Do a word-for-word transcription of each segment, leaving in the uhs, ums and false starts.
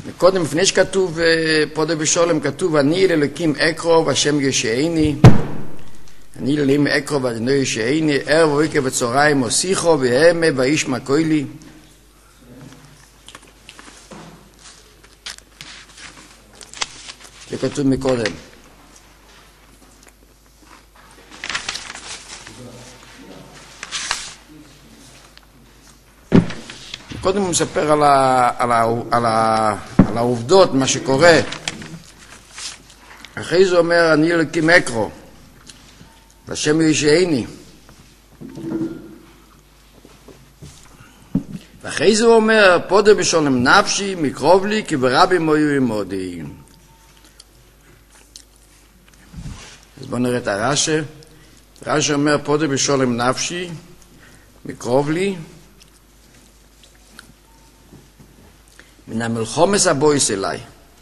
קודם, לפני שכתוב פודה בשולם, כתוב אני לאלוקים אקרוב, השם ישעני. אני לאלוקים אקרוב, אדוני ישעני, ערב וערב וצהריים הוסיחו והמה וישמע קולי. זה כתוב מקודם. קודם הוא מספר על, ה, על, ה, על, ה, על העובדות, מה שקורה. אחרי זה אומר, אני אלוקים אקרו, והשם ישעני. ואחרי זה הוא אומר, פודה בשולם נפשי, מקרוב לי, כי ברבים היו עמודי. אז בואו נראה את הרש"י. הרש"י אומר, פודה בשולם נפשי, מקרוב לי, מן המלחומס הבויס אליי.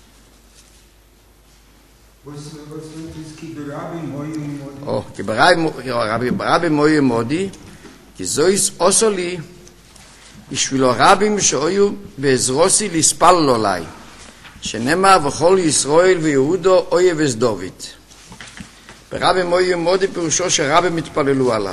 או, כי ברבים היו עמודי, כי זויס עושו לי, בשבילו רבים שהיו בעזרוסי לספל לו לי, שנאמר וכל ישראל ויהודו אויב את דוד. ברבים היו עמודי פירושו שרבים התפללו עליו.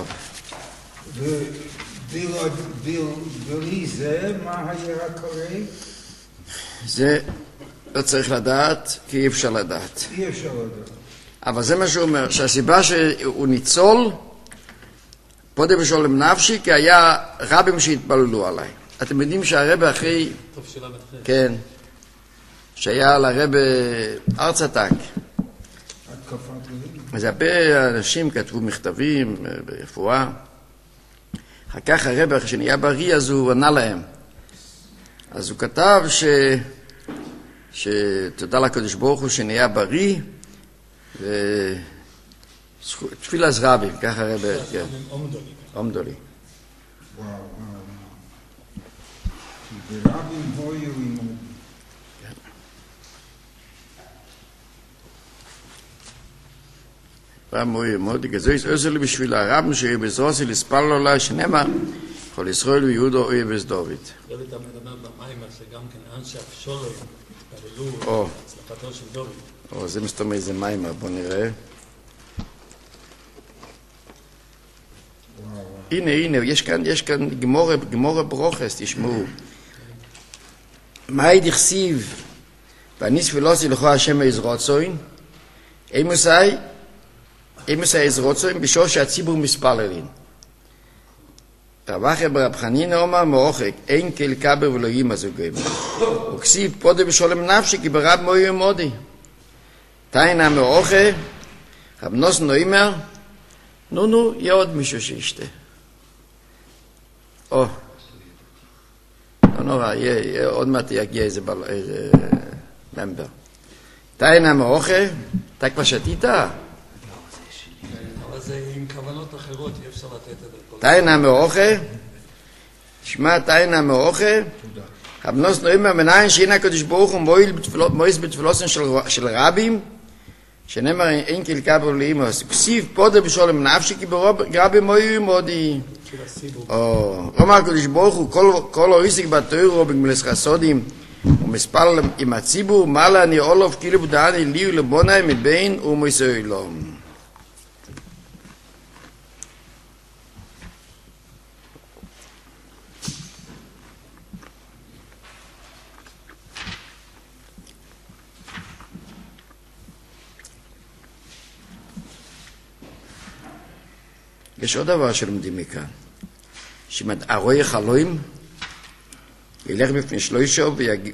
ובלי זה מה היה קורה? זה לא צריך לדעת, כי אי אפשר לדעת. אי אפשר לדעת. אבל זה מה שהוא אומר, שהסיבה שהוא ניצול, פודה בשולם נפשי, כי היה רבים שהתפללו עליי. אתם יודעים שהרבא אחרי... טוב, שאלה מתחילה. כן. שהיה לרבא ארצתק. התקפת לב. אז הרבה אנשים כתבו מכתבים ברפואה. אחר כך הרבא, כשנהיה בריא, אז הוא ענה להם. אז הוא כתב ש... שתודה לקדוש ברוך הוא שנהיה בריא, ותפילה זרבים, ככה הרבא, כן. עומדולי. עומדולי. וואו, וואו, וואו. ברבים היו עמודי. פעם הוא עמודי, כזו עושה לי בשביל הרבים שיהיה בזרוסי לספל לו לה, שנאמר, כל ישראל ויהודו אויב את דוד. לא אתה מדבר במים, שגם כן אנשי אבשלום התפללו או, הצלחתו של דוד. או, זה מסתום איזה מים, בוא נראה. הנה, הנה, יש כאן, יש כאן גמורה, גמורה ברוכס, תשמעו. מה ידכסיב, ואניס פילוסי לכו השם יזרוצוין, אימוסי, אימוסי יזרוצוין, בשור שהציבור מספללין. רב אחר ברב חנינא אומר מרוחק, אין כל קבר ולא אימא זוגים. וכסיב פודה בשולם נפשי, כי ברב מויו עמודי. תיינה מרוחק, רב נוסן אומר, נו נו, יהיה עוד מישהו שישתה. או, לא נורא, יהיה, עוד מעט יגיע איזה בל... איזה ממבר. תיינה מרוחק, אתה כבר שתית? אבל זה עם כוונות אחרות, אי אפשר לתת את זה. תיינה מרוחק, שמע תיינה מרוחק, רב נוסן אומר, מנין שהנה הקדוש ברוך הוא מועיל בתפילוסן של רבים, שנאמר אין כל קבר לאימוס, כסיב פודה בשולם נפשי, כי ברבים מויו עמודי. אומר הקדוש ברוך הוא, כל אויסיק בתוירו בגמלס חסודים, ומספל עם הציבור, מעלה אני אולוב כאילו בדעני לי ולבונאי מבין ומסוי לו. יש עוד דבר שלומדים מכאן, שאם הרואה חלום, ילך בפני שלושה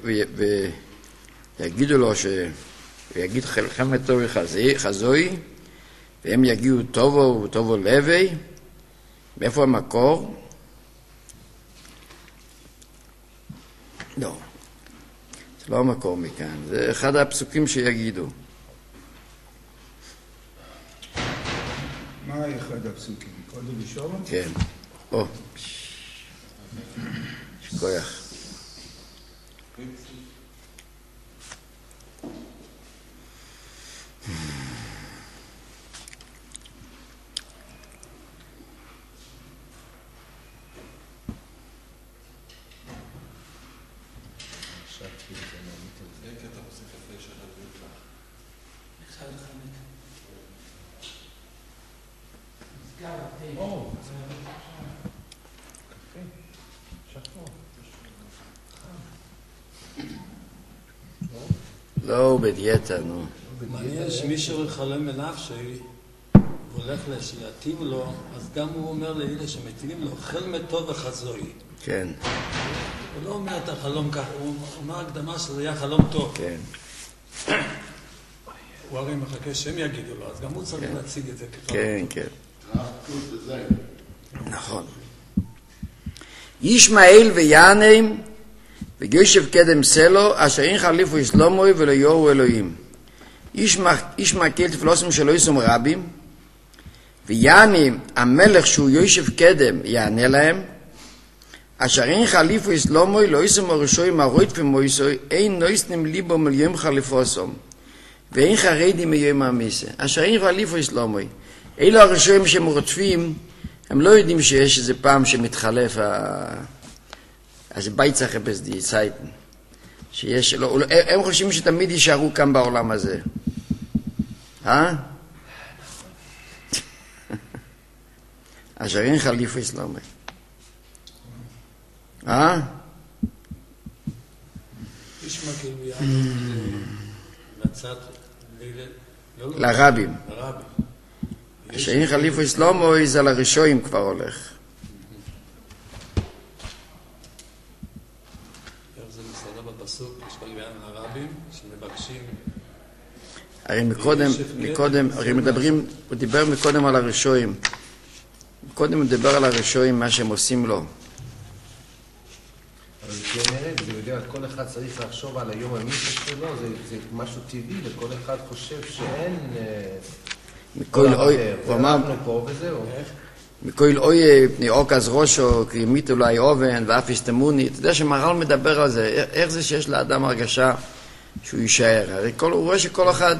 ויגידו לו, ויגיד חלקם טוב חזוי, והם יגידו טובו וטובו לוי, מאיפה המקור? לא, זה לא המקור מכאן, זה אחד הפסוקים שיגידו. מה אחד הפסוקים? פודה בשולם? כן. או. שכוח. לא בדיאטה, נו. מעניין שמי שחולם בנפשי והולך שיטיב לו, אז גם הוא אומר לאלה שמטיבים לו, אוכל מתו וחזוי. כן. הוא לא אומר את החלום ככה, הוא אומר הקדמה שזה היה חלום טוב. כן. הוא הרי מחכה שהם יגידו לו, אז גם הוא צריך להציג את זה כחלום. כן, כן. נכון. ישמעאל ויענם וגישב קדם סלו, אשר אין חליפו אסלומוי ולא יורו אלוהים. ישמעאל תפלוסם שלא יסום רבים, ויענם המלך שהוא יושב קדם יענה להם, אשר אין חליפו אסלומוי לא יסום הרשוי מרוית ומויסוי, אין נויסנים ליבו מליום חליפוסום, ואין חרדים מיום המיסה. אשר אין חליפו אסלומוי. אלו הרשויים שהם רודפים, הם לא יודעים שיש איזה פעם שמתחלף אז בייצח בסדי צייטן שיש לא, הם חושבים שתמיד יישארו כאן בעולם הזה. אה? אשר אין חליפו אסלאמי. אה? יש כאילו יענו לצד לרבים. לרבים. אשר אין חליפו אסלאמי זה לרשויים כבר הולך. בפסוק יש כל מיני הרבים שמבקשים הרי מקודם, מקודם, הרי מדברים, הוא דיבר מקודם על הרשויים. קודם הוא דיבר על הרשויים, מה שהם עושים לו. אבל זה כן נראה, זה יודע, כל אחד צריך לחשוב על היום המיסה שלו, זה, זה משהו טבעי, וכל אחד חושב שאין... מכל אוי, הוא אמר... אנחנו פה וזהו. מכל אוי פני עוקז ראשו, כי ימית אולי אובן ואף הסתמוני. אתה יודע שמהר"ל מדבר על זה, איך זה שיש לאדם הרגשה שהוא יישאר. הרי כל, הוא רואה שכל אחד,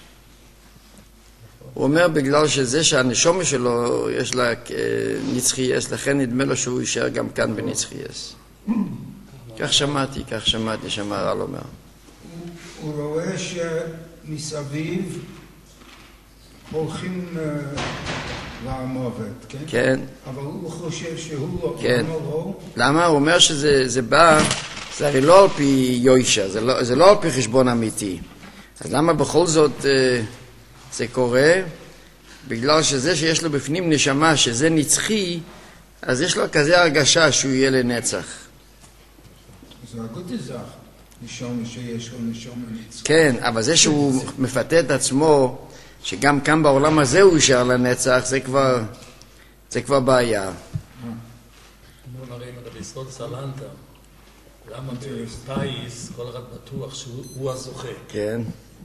הוא אומר בגלל שזה שהנשומה שלו יש לה נצחייס, לכן נדמה לו שהוא יישאר גם כאן בנצחייס. כך שמעתי, כך שמעתי שמהר"ל אומר. הוא רואה שמסביב הולכים למוות, כן? כן. אבל הוא חושב שהוא לא, כן. לא. למה? הוא אומר שזה זה בא, זה הרי לא על פי יוישה, זה לא, זה לא על פי חשבון אמיתי. אז למה בכל זאת אה, זה קורה? בגלל שזה שיש לו בפנים נשמה, שזה נצחי, אז יש לו כזה הרגשה שהוא יהיה לנצח. זה הגודי זך, נשום שיש לו נשום נצחי. כן, אבל זה שהוא מפתה את עצמו, שגם כאן בעולם הזה הוא יישאר לנצח, זה כבר, זה כבר בעיה. בואו נראה אם אתה ביסוד סלנטה, למה בפייס כל אחד בטוח שהוא הזוכה. כן.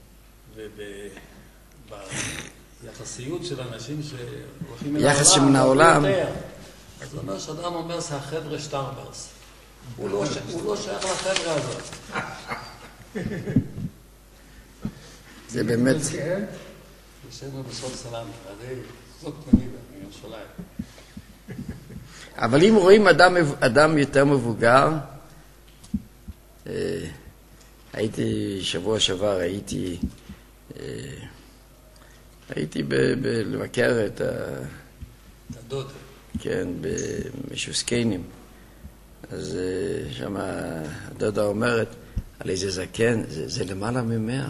וביחסיות של אנשים שהולכים אל יחס שמן העולם. אז הוא אומר שאדם אומר זה החבר'ה שטרברס. הוא לא שייך לחבר'ה הזאת. זה באמת... ישבנו בסוד סלנטה, הרי זאת תמידה, מירושלים. אבל אם רואים אדם, אדם יותר מבוגר, הייתי שבוע שעבר, הייתי, הייתי ב, ב, לבקר את ה... הדודה. כן, במשוסקנים. אז שם הדודה אומרת, על איזה זקן, זה, זה למעלה ממאה.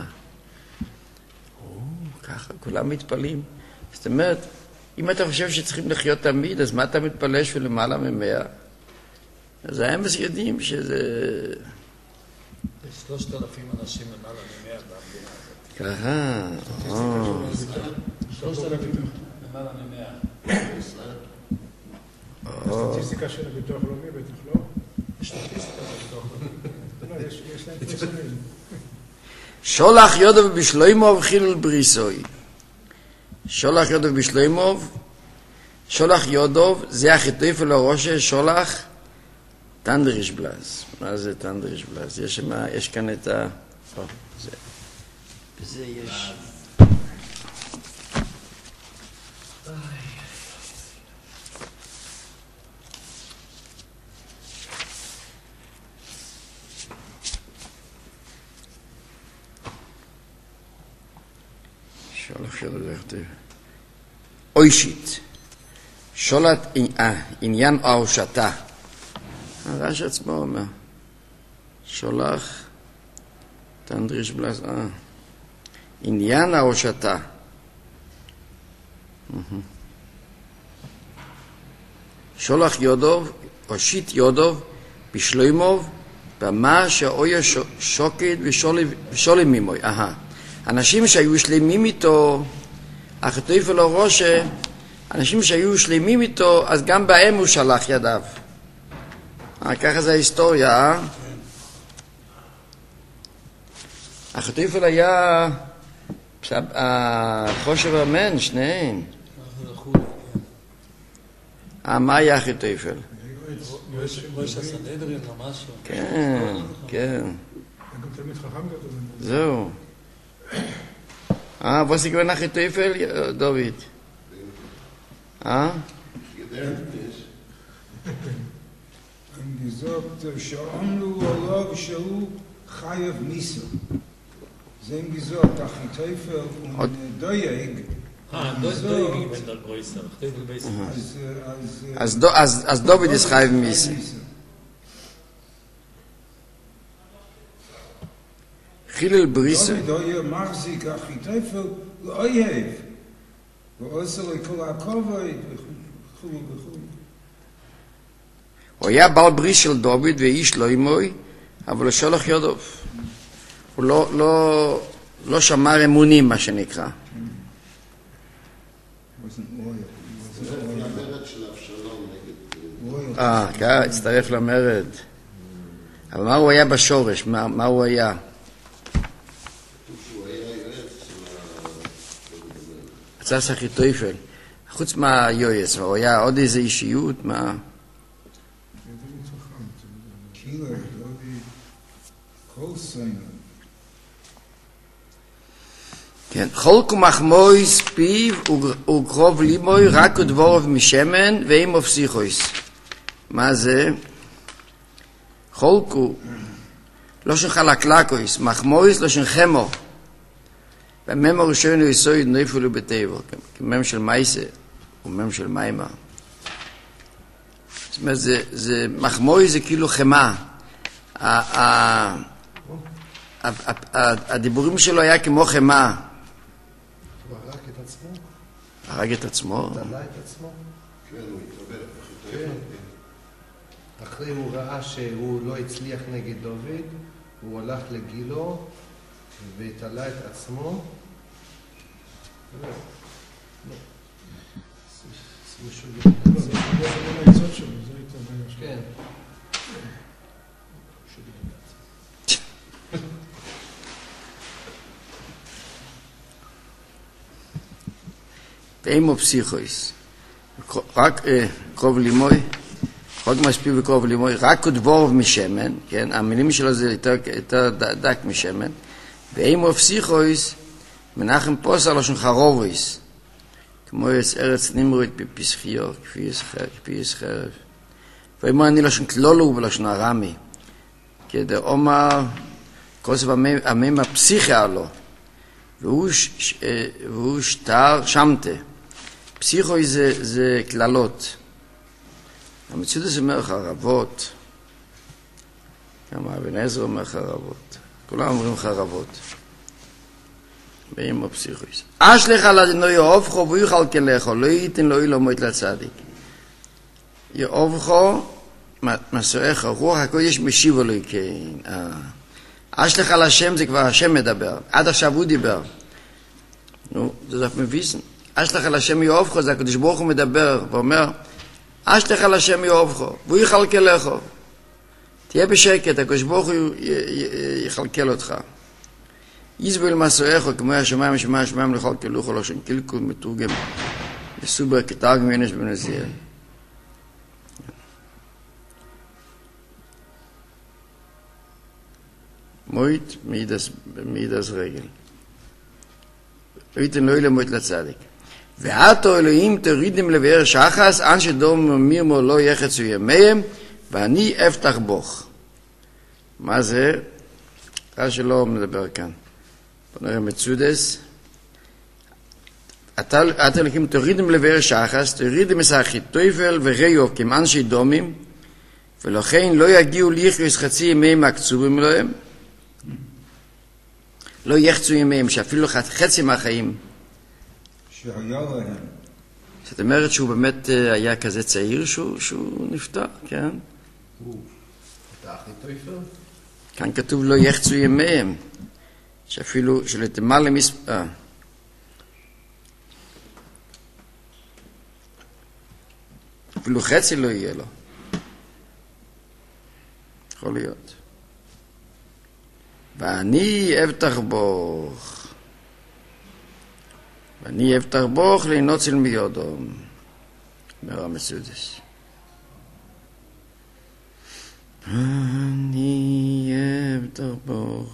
ככה, כולם מתפלים. זאת אומרת, אם אתה חושב שצריכים לחיות תמיד, אז מה אתה מתפלל שהוא למעלה ממאה? אז האמס יודעים שזה... יש שלושת אלפים אנשים למעלה ממאה במדינה הזאת. ככה, שלושת אלפים למעלה ממאה. הסטטיסטיקה של הביטוח לאומי, בטח לא? יש סטטיסטיקה של הביטוח לאומי. לא, יש להם פרסומים. שולח יודוב בשלוימוב חילול בריסוי. שולח יודוב בשלוימוב, שולח יודוב, זה החיטוי אלו ראשה, שולח טנדריש בלז. מה זה טנדריש בלז? יש, מה, יש כאן את ה... או, זה. בזה יש... שולח יודו דרכתיו. אוישית. שולט עניין ההושטה. הרש עצמו אומר. שולח תנדריש בלס. אה. עניין ההושטה. שולח יודוב, הושיט יודוב, בשלוימוב, במה שאויה שוקד ושולם ממוי. אהה. אנשים שהיו שלמים איתו, הכתוב ולא ראשה, אנשים שהיו שלמים איתו, אז גם בהם הוא שלח ידיו. אה, ככה זה ההיסטוריה, אה? הכתוב היה החושב אמן, שניהם. אה, מה היה הכתוב? ראש הסנהדרין או משהו. כן, כן. גם תלמיד חכם גדול. זהו. אה, was ich nach der Teufel, David? אה? הם gesagt, שאמרו עליו שהוא חייב מיסו. זה הם gesagt, אחיתופל ודויג. אה, דויג איבן דל גרויסר. אז דוד ist חייב מיסו. חילל בריסה. דוד היה מחזיק אחיתופל לאויב. ועושה לו כל הכובד וכו' וכו'. הוא היה בעל ברית של דוד ואיש לא עמוי, אבל הוא שולח יודוב. הוא לא, לא, לא שמר אמונים, מה שנקרא. אה, כן, הצטרף למרד. אבל מה הוא היה בשורש? מה, מה הוא היה? עצס אחיתופל. חוץ מהיועץ, הוא היה עוד איזו אישיות, מה... כן, חולק ומחמויס פיו וקרוב לימוי רק ודבורוב משמן ואם אופסיכויס. מה זה? חולק הוא לא שחלקלקויס, מחמויס לא שחמו. במם הראשון הוא יסויד נפלו בטבע, כמם של מייסה ומם של מיימה. זאת אומרת, זה, זה, מחמויס זה כאילו חמה. הדיבורים שלו היה כמו חמה. הוא הרג את עצמו? הרג את עצמו? תלה את עצמו? כן, הוא התאבד. כן. אחרי הוא ראה שהוא לא הצליח נגד דוד, הוא הלך לגילו ותלה את עצמו. זה העצות שלו, זה הייתה בעיה שלו. כן. ואימו פסיכויס, רק קרוב לימוי, חוק משפיע וקרוב לימוי, רק כדבורוב משמן, כן, המילים שלו זה יותר, יותר דק משמן, ואימו פסיכויס, מנחם פוסר לשון חרובויס, כמו ארץ נמרוד בפסחיו, כפי יש חרב. ואימו אני לשון כלולו ולשון הרמי, כדי אומר, כוסף המים הפסיכי עלו, והוא שטר שמתה. פסיכוי זה, זה כללות. המציאות זה אומר חרבות. כמה אבן עזר אומר חרבות. כולם אומרים חרבות. ואימו פסיכוי. אשלך לדנו יאהבכו והוא יאכל כלכו, לא ייתן לו אילו מות לצדיק. יאהבכו, מסורך, רוח הקודש משיבו לו כן. אשלך לשם זה כבר השם מדבר. עד עכשיו הוא דיבר. נו, זה זאת מביסן. אשלך לשם יאהבכו, זה הקדוש ברוך הוא מדבר ואומר, אשלך לשם יאהבכו, והוא יכלכלכו. תהיה בשקט, הקדוש ברוך הוא יכלכל אותך. יסבול מסועךו, כמו השמיים השמיים השמיים לכלכלוכו, לא שם קלקול מתורגם. יסובר כתרגם ינש בנזיר. מוית מידס רגל. ויתן לא ילמות לצדיק. ועתו אלוהים תורידם לבאר שחס, אנשי דום מירמו לא יחצו ימיהם, ואני אפתח בוך. מה זה? רש"י לא מדבר כאן. בוא נראה מצודס. אתה אלוקים תורידם לבאר שחס, תורידם מסחי טויפל וריוב כמאנשי דומים, ולכן לא יגיעו ליחיוס חצי ימיהם הקצובים להם, לא יחצו ימיהם, שאפילו חצי מהחיים. שהיה להם. זאת אומרת שהוא באמת היה כזה צעיר שהוא, שהוא נפטר, כן? הוא פתח לטויפל? כאן כתוב לא יחצו ימיהם, שאפילו שלתמר למספר. אפילו חצי לא יהיה לו. יכול להיות. ואני אבטח בוך. ואני אבטח בוך לנוצל מיודום. אומר המסודס. אני אבטח בוך.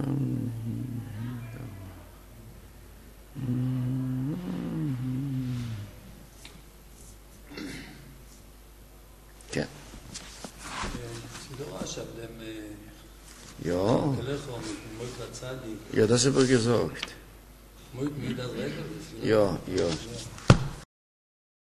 כן. Sidora schab dem Ja. Telecho mit Moit Latzadi. Ja, das ist aber gesagt. Moit mit der Regel. Ja, ja.